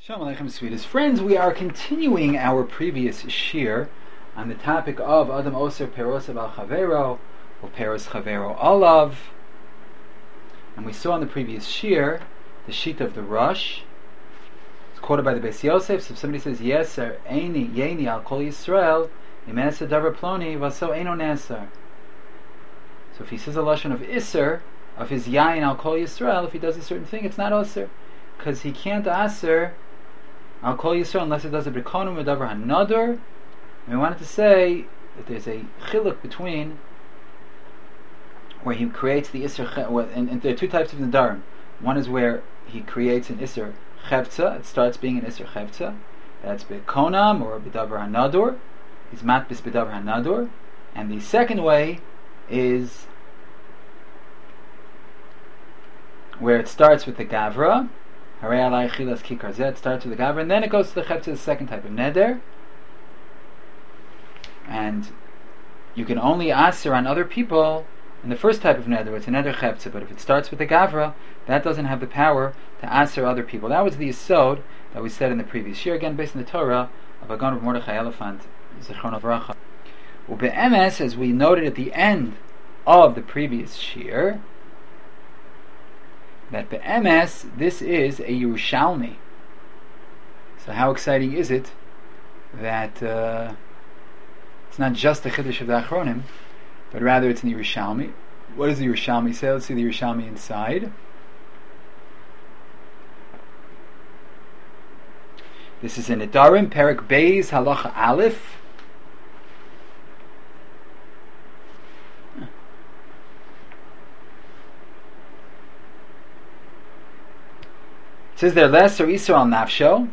Shalom Aleichem, sweetest friends. We are continuing our previous shir on the topic of Adam Oser Perosav al Chavero, or Peros Chavero Olav. And we saw in the previous shir the sheet of the Rosh. It's quoted by the Beis Yosef. So if somebody says, Yeser, Eini, Yeni, Al Kol Yisrael, Imenesa Davar Ploni, Vaso Eino Neser. So if he says a lashon of Isser, of his Yain Al Kol Yisrael, if he does a certain thing, it's not Oser. Because he can't Aser I'll call Yisrael unless it does a B'konum or Davar HaNador. And we wanted to say that there's a chiluk between where he creates the Isser, and there are two types of Nadarim. One is where he creates an Isser Chevtza, it starts being an Isser Chevtza, that's B'konam or B'davar HaNador, he's Matbis B'davar HaNador. And the second way is where it starts with the Gavra, it starts with the Gavra, and then it goes to the Cheptza, the second type of Neder. And you can only Aser on other people in the first type of Neder, it's a Neder Cheptza, but if it starts with the Gavra, that doesn't have the power to Aser other people. That was the Yesod that we said in the previous year, again based on the Torah of Agon of Mordechai Elephant, Zichron Avracha. Ube'emes, as we noted at the end of the previous shir, that be'emes, this is a Yerushalmi. So how exciting is it that it's not just the Chiddush of the Achronim, but rather it's in the Yerushalmi. What does the Yerushalmi say? Let's see the Yerushalmi inside. This is in Nedarim, Perek Beis, Halacha Aleph. It says there, Lesser Isser al Nafsho.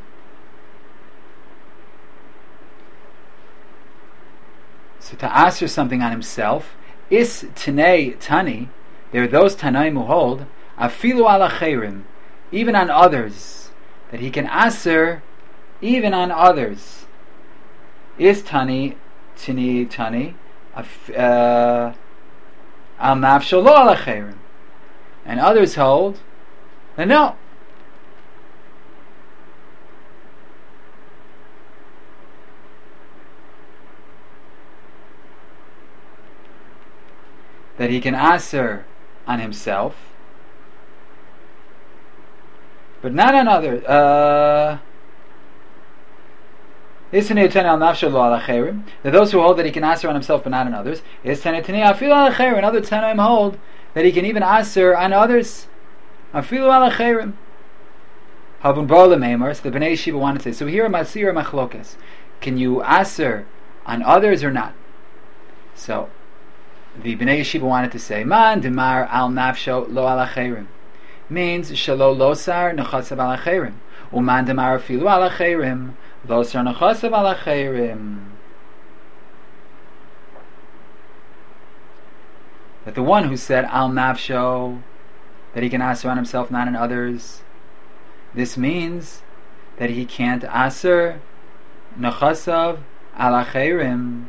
So to answer something on himself, Is Tanei Tani, there are those Tanaim who hold, Afilu ala Chayrim, even on others, that he can answer even on others. Is Tani, Tani, al Nafsho lo ala Chayrim. And others hold, and no. That he can aser on himself, but not on others. That those who hold that he can aser on himself but not on others. And other Tanaim hold that he can even aser on others. So the Bnei Yeshiva wanted to say, so here are Masir Machlokes. Can you aser on others or not? So the Bnei Yeshiva wanted to say, Man demar al nafsho lo al acherim, means shalo losar nechasav al acherim, uman demar afilu al acherim losar nechasav al acherim. That the one who said al nafsho, that he can aser on himself, not on others, this means that he can't aser nechasav al acherim.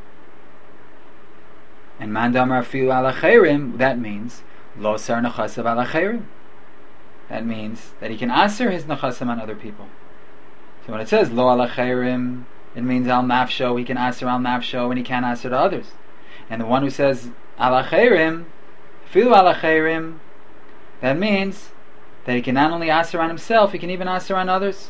And mandamar filu ala chayrim, that means lo sar nechasav ala chayrim. That means that he can aser his nechasim on other people. So when it says lo ala chayrim, it means al nafsho, he can aser al nafsho, and he can't aser to others. And the one who says ala chayrim, filu ala chayrim, that means that he can not only aser on himself, he can even aser on others.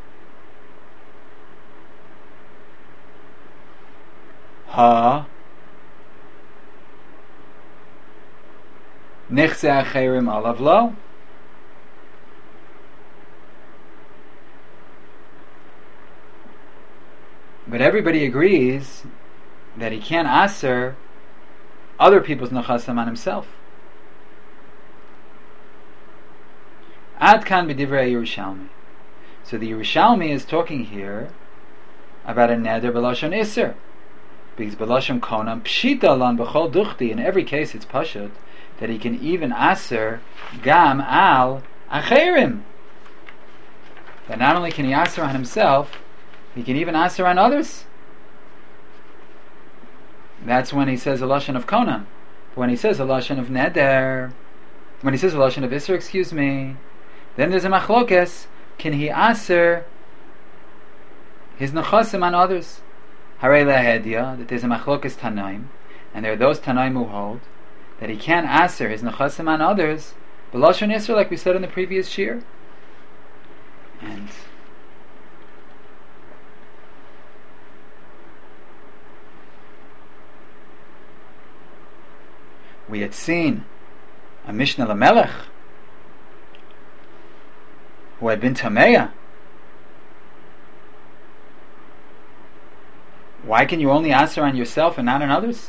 Nechse acherim alav lo. But everybody agrees that he can't aser other people's nechasim on himself. Ad kan b'divrei Yerushalmi. So the Yerushalmi is talking here about a neder b'lashon iser, because b'lashon konam pshita lan b'chol duchti. In every case, it's pashut that he can even aser gam al acherim. That not only can he aser on himself, he can even aser on others. That's when he says a lashon of konam. When he says a lashon of neder, when he says a lashon of iser, then there's a machlokes. Can he aser his nechasim on others. Harei lehedia, that there's a machlokas tanaim, and there are those tanaim who hold that he can't aser his nechasim on others, b'lashon isser, like we said in the previous shir. And we had seen a Mishnah Lamelech who had been Tameya. Why can you only answer on yourself and not on others?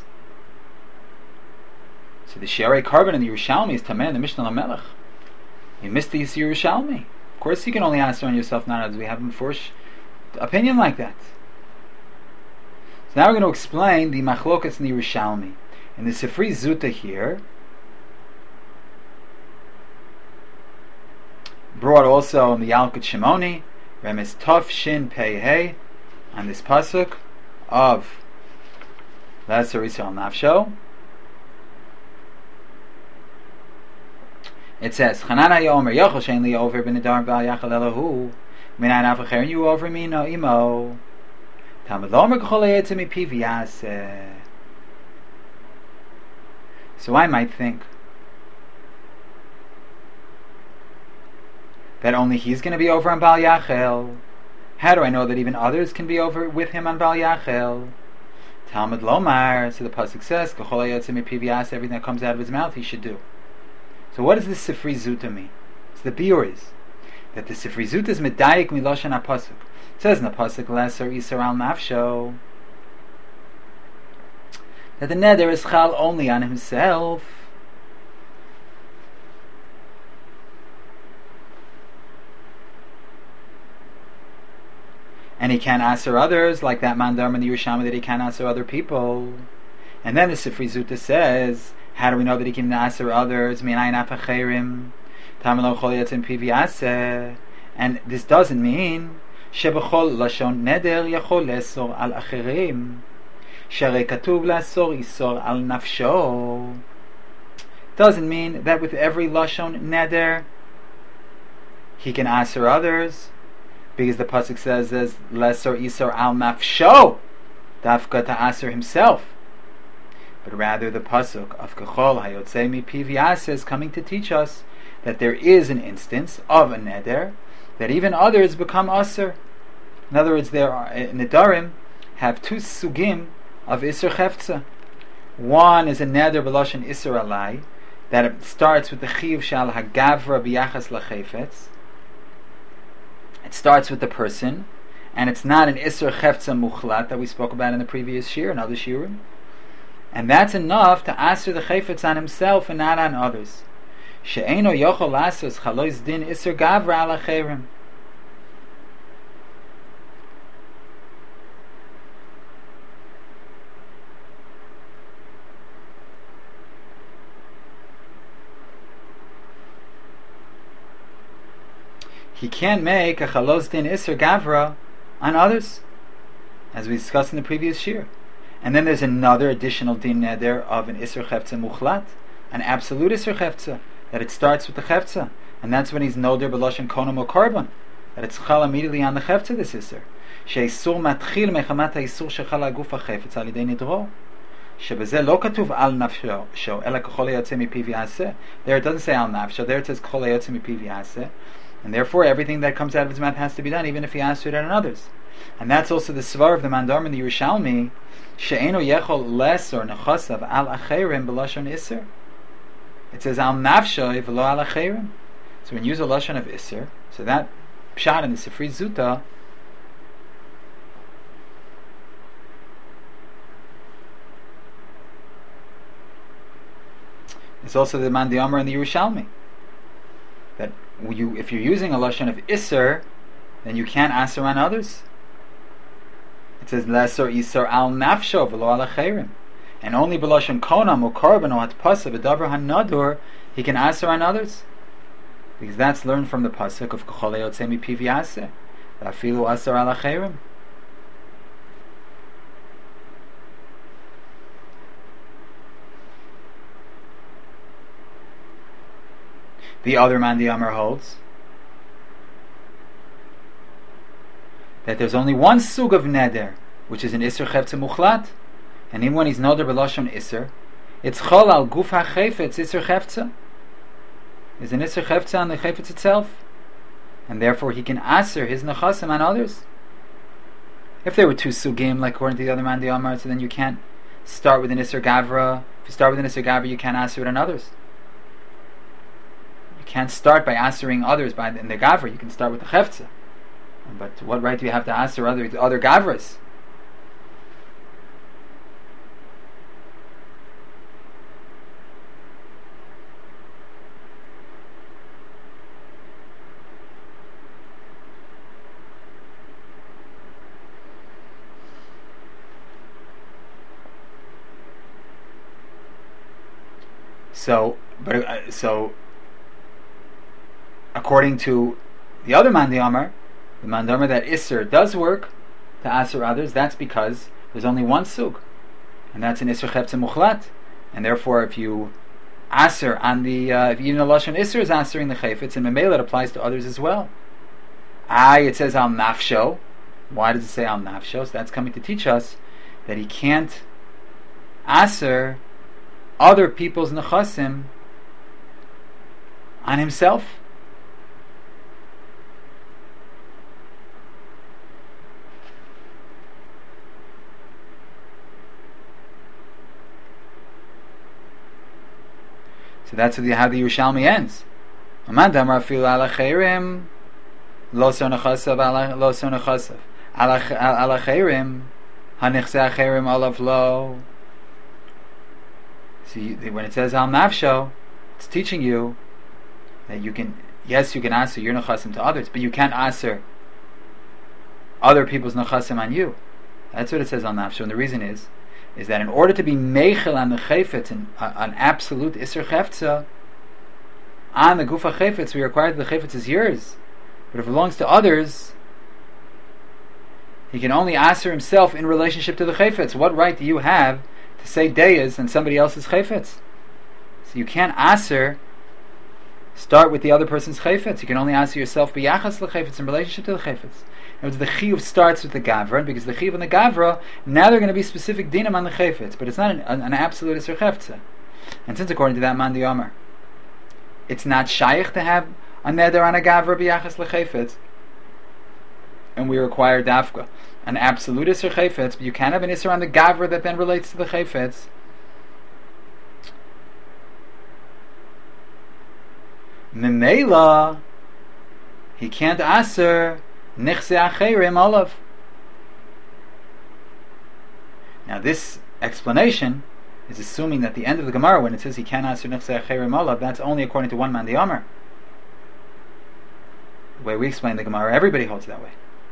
So the Shiarei Karban in the Yerushalmi is Tameya in the Mishnah Lamelech. You missed the Yerushalmi. Of course you can only answer on yourself, not on others. We have a first opinion like that. So now we're going to explain the Machlokas in the Yerushalmi. In the Sifri Zuta here, brought also in the Yalkut Shimoni, Remes Tov Shin Pei Hey, on this pasuk of Lesser Yisrael Nafsho. It says, Chanana Yomer Yochel Shein Li Over Ben Adar Bal Yachal Elahu Minayin Afacher You Over Me No Imo Tamad Lomer K'chol Yetzim Mi Piv Yaseh. So I might think that only he's going to be over on Bal Yachel. How do I know that even others can be over with him on Bal Yachel? Talmud Lomar, so the pasuk says, everything that comes out of his mouth he should do. So what does this Sifri Zuta mean? So the biur is that the Sifri Zuta is medayik miloshan HaPasuk. It says in the pasuk, Lesser Isar al Nafsho, that the neder is chal only on himself. And he can't answer others, like that Mandarm in the Yerushalmi that he can't answer other people. And then the Sifri Zuta says, how do we know that he can answer others? And this doesn't mean שבכל לשון נדר יכול לאסור על אחרים. שהרי כתוב לאסור איסור על נפשו. Doesn't mean that with every lashon neder he can answer others, because the pasuk says as lesor isor al nafsho, dafka to answer himself. But rather the pasuk of kechol hayotzei mipiv yaseh is coming to teach us that there is an instance of a neder that even others become aser. In other words, there are nedarim have two sugim of isur chefza. One is a neder b'lashon isur alai, that it starts with the chiyuv shal hagavra b'yachas lachefetz. It starts with the person, and it's not an isur chefza muchlat that we spoke about in the previous shir and other shirim. And that's enough to answer the chefetz on himself and not on others. She'eino yochol lasos chalois din isur gavra ala cherim. He can't make a chalos din isur gavra on others, as we discussed in the previous shir. And then there's another additional din neder of an isur chefza muchlat, an absolute isur chefza, that it starts with the chefza, and that's when he's noder b'loshen konam or korban, that it's chal immediately on the chefza, this isur. She'isur matchil mechamat ha'isur shechal ha'guf ha'chefetz al yidei nidro. שבזה לא כתוב על נפשו, אלא ככל היוצא מפיו יעשה. There it doesn't say al nafsho, there it says ככל היוצא מפיו יעשה. And therefore everything that comes out of his mouth has to be done, even if he answered it on others. And that's also the svar of the Mandarm in the Yerushalmi, she'eno yechol lesor nechasav al acherim b'lashon iser. It says al nafsho v'lo al acherim. So when you use a lashon of iser, so that pshat in the Sifri Zuta is also the Mandiamar in the Yerushalmi, that if you're using a lashon of iser, then you can't answer on others. It says lesor isor al nafsho v'lo al acherim, and only b'lashon konam or korban or hatpasa b'davar hanadur he can answer on others, because that's learned from the pasuk of k'chol hayotzei mipiv yaseh v'afilu asar al acherim. The other man the Amar holds that there's only one sug of neder, which is an Isser Chefetza Muchlat, and even when he's Noder B'Lashon Isser, it's Chol al Guf HaChefetz Isser Chefetza. There's an Isser Chefetza on the Chefetz itself, and therefore he can Aser his Nechasim on others. If there were two Sugim, like according to the other Man Amar, so then you can't start with an Isser Gavra. If you start with an Isser Gavra, you can't Aser it on others. You can't start by Asering others in the Gavra. You can start with the Chefetza. But what right do you have to Aser other Gavras? So, according to the other Man Amar, the Man Amar that Isser does work to Aser others, that's because there's only one Sug, and that's an Isser Chefetza Muchlat, and therefore if you Aser on the, if even the Lashon Isser is Asering the Chefetz, and Memela it applies to others as well. It says Al Nafsho. Why does it say Al Nafsho? So that's coming to teach us that he can't Aser other people's nechasim on himself. So that's how the Yerushalmi ends. Amad Amar Afil ala cheirim lo so nechasav lo so nechasav ala cheirim hanichse cheirim alav lo. So when it says Al Nafsho, it's teaching you that you can Aser your nechasim to others, but you can't Aser other people's nechasim on you. That's what it says Al Nafsho, and the reason is that in order to be meichel on the chefetz, an absolute Isser Chefetza on the Gufa Chefetz, we require that the Chefetz is yours. But if it belongs to others, he can only Aser himself in relationship to the Chefetz. What right do you have to say Deyas on somebody else's Chefetz? So you can't Aser start with the other person's Chefetz. You can only Aser yourself b'yachas l'Chefetz in relationship to the Chefetz. In other words, the Chiyuv starts with the Gavra, because the Chiyuv and the Gavra, now they're going to be specific dinam on the Chefetz, but it's not an absolute Isser Chefetza. And since according to that Man Amar, it's not shaykh to have a neder on a Gavra b'yachas l'Chefetz, and we require dafka an absolute Isser Chefetz, but you can't have an Isser on the Gavra that then relates to the Chefetz. Memela, he can't Aser Nichse Acheirim Olav. Now this explanation is assuming that the end of the Gemara, when it says he can't Aser Nichse Acheirim Olav, that's only according to one Man Amar. The way we explain the Gemara, everybody holds that way.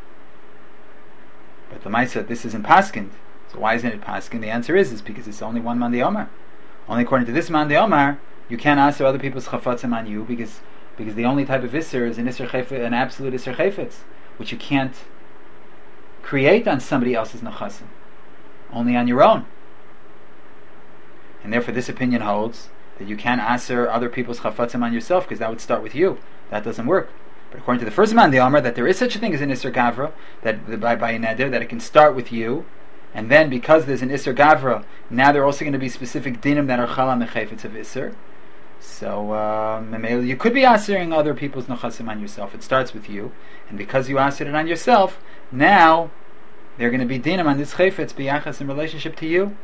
But the Maisa, this is in Paskind. So why isn't it Paskind? The answer is because it's only one Man Amar. Only according to this Man Amar, you can't Aser other people's chafatzim on you, because the only type of Isser is an Isser Chefetz, an absolute Isser Chefetz, which you can't create on somebody else's nechasim, only on your own. And therefore this opinion holds that you can't Aser other people's chafatzim on yourself, because that would start with you. That doesn't work. But according to the first Man Amar, that there is such a thing as an Isser Gavra, that by a neder, that it can start with you, and then because there's an Isser Gavra, now there are also going to be specific dinim that are chal on the chayfetz of Isser. So you could be asering other people's nechasim on yourself. It starts with you, and because you asered it on yourself, now they're going to be dinim on this chayfetz b'yachas in relationship to you.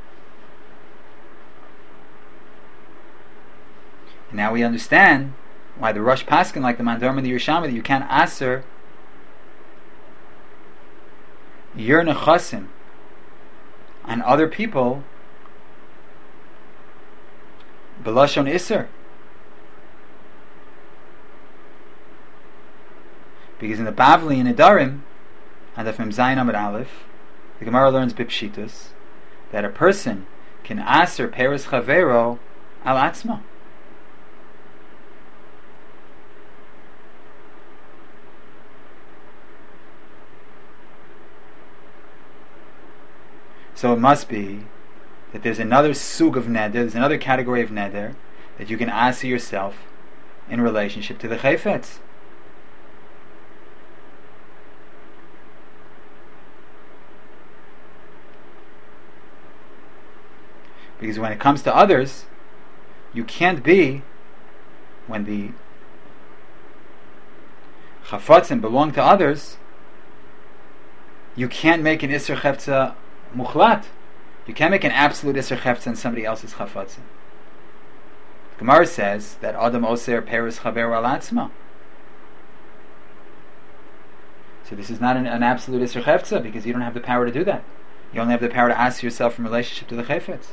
And now we understand why the Rosh Paskin, like the Man Amar and the Yerushalmi, that you can't aser your nechasim on other people B'lashon Isser, because in the Bavli and Nedarim, and the Mem Zayin Amud Aleph, the Gemara learns Bipshitus that a person can Aser Peres Chavero al Atzma. So it must be that there's another sug of neder, there's another category of neder that you can Aser yourself in relationship to the Chefetz. Because when it comes to others, you can't be, when the chafatzim belong to others, you can't make an Isser Chefza muchlat. You can't make an absolute Isser Chefza in somebody else's chafatzim. The Gemara says that Adam Oser Peres Chaver Al Atzma. So this is not an absolute Isser Chefza, because you don't have the power to do that. You only have the power to ask yourself in relationship to the Chayfetz.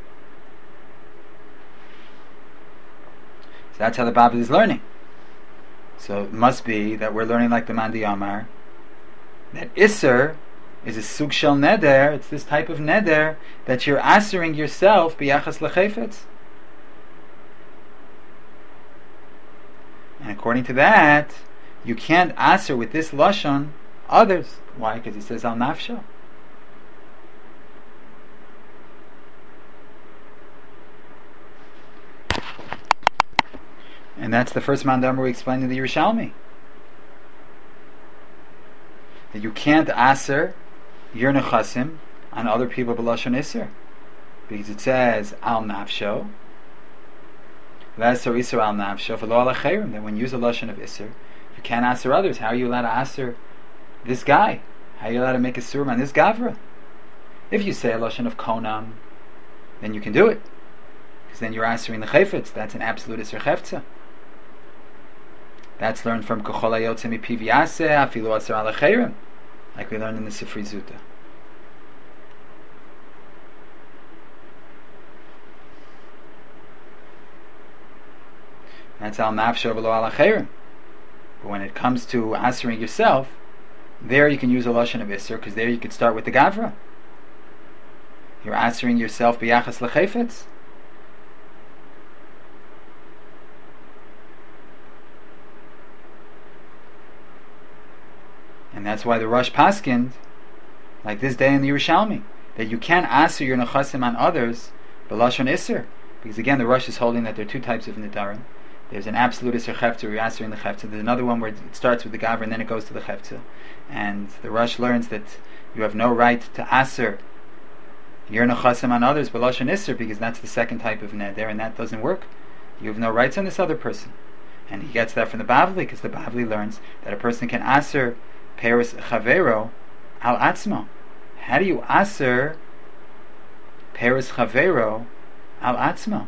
So that's how the Bavli is learning. So it must be that we're learning like the Mandi Amar, that Isser is a Sug Shel Neder. It's this type of Neder that you're answering yourself biyachas lechayfetz. And according to that, you can't answer with this Lashon others. Why? Because he says Al Nafsho. And that's the first Mandamar we explained in the Yerushalmi. That you can't aser your nechasim on other people b'lashon iser, because it says al nafsho, l'aser iser al nafsho v'lo al acherim. That when you use a lashon of iser, you can't aser others. How are you allowed to aser this guy? How are you allowed to make a surim on this gavra? If you say a lashon of konam, then you can do it, because then you're asering the chayfetz. That's an absolute iser chefza. That's learned from Kochol HaYotze Mipiv Yaseh Afilu Aser Al Acherim, like we learned in the Sifri Zuta. That's Al Nafsho V'lo Al Acherim. But when it comes to answering yourself, there you can use a Lashon of Isser, because there you could start with the Gavra. You're answering yourself B'yachas L'chayfetz. And that's why the Rosh Paskind, like this day in the Yerushalmi, that you can't answer your nechasim on others b'lashon iser, because again the Rosh is holding that there are two types of nidarim. There's an absolute iser chefta where you're answering the chefta. There's another one where it starts with the gavra and then it goes to the chefta. And the Rosh learns that you have no right to answer your nechasim on others b'lashon iser, because that's the second type of neder, and that doesn't work. You have no rights on this other person. And he gets that from the Bavli, because the Bavli learns that a person can answer Peres Chavero Al Atzmo. How do you aser Peres Chavero Al Atzmo?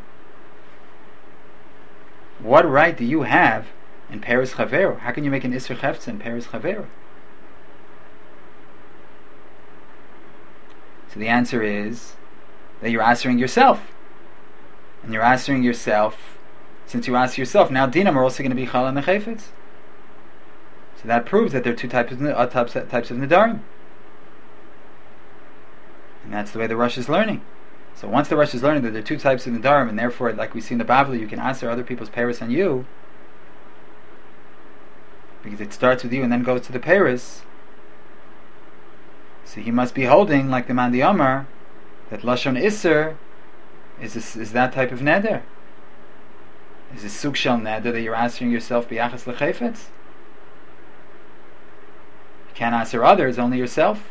What right do you have in Peres Chavero? How can you make an Isser Chefza in Peres Chavero? So the answer is that you're answering yourself. And you're answering yourself, since you ask yourself, now Dinam are also going to be Chal and Chayfetz. So that proves that there are two types of Nidarim. And that's the way the Rosh is learning. So once the Rosh is learning that there are two types of Nidarim, and therefore, like we see in the Bavli, you can answer other people's Paris on you, because it starts with you and then goes to the Paris. So he must be holding, like the Mandi Amar, that Lashon Isser is that type of Neder. Is a Sug Shel Neder that you're answering yourself B'yachas L'chayfetz. You can't answer others, only yourself.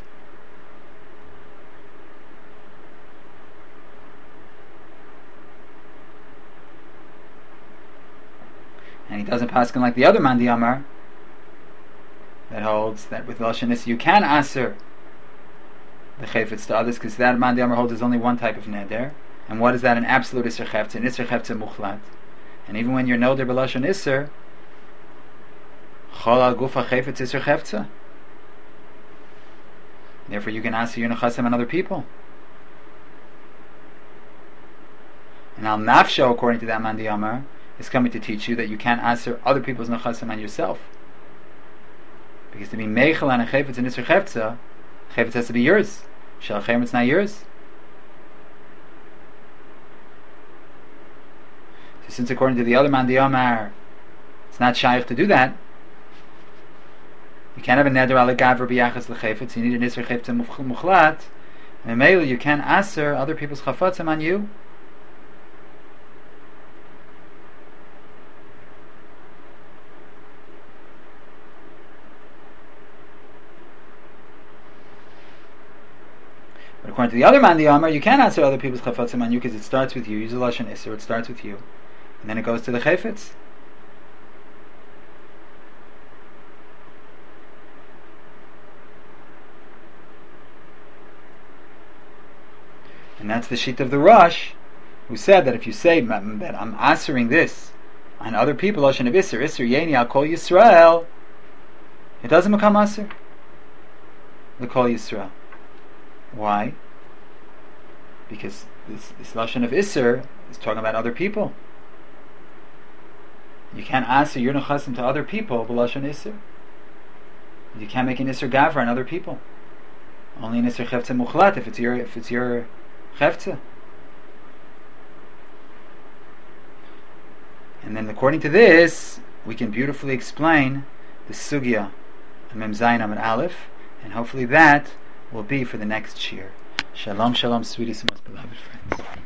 And he doesn't paskin like the other Mandi Amar that holds that with Lashon Isser you can answer the chayfetz to others, because that Mandi Amar holds there's only one type of neder. And what is that? An absolute Isser Chefza, an Isser Chefza muchlat. And even when you're noder b'Lashon Isser, Chol al gufa chayfetz Isser Chefza. Therefore you can answer your nechasim on other people. And al nafsho, according to that Mandi Amar, is coming to teach you that you can't answer other people's nechasim on yourself. Because to be meichel on a chayfetz and Isser Chefza, chayfetz has to be yours. Shel chayim, it's not yours. So since according to the other Mandi Amar, it's not shaykh to do that, you can't have a neder ala gavra b'yachas l'chayfetz. You need an Isser Chefza muchlat. And maybe you can't answer other people's chafatzim on you. But according to the other man, the Amar, you can answer other people's chafatzim on you because it starts with you. Use a lashon iser. It starts with you, and then it goes to the chayfetz. And that's the sheet of the Rosh, who said that if you say that I'm answering this on other people, lashon of iser, iser yeni al kol Yisrael, it doesn't become aser. The kol Yisrael. Why? Because this lashon of iser is talking about other people. You can't answer your nechasim to other people, but lashon iser. You can't make an iser gavra on other people. Only an iser chefta muchlat if it's your chefta. And then, according to this, we can beautifully explain the sugya and Mem Zayin and Aleph, and hopefully that will be for the next shir. Shalom, shalom, sweetest and most beloved friends.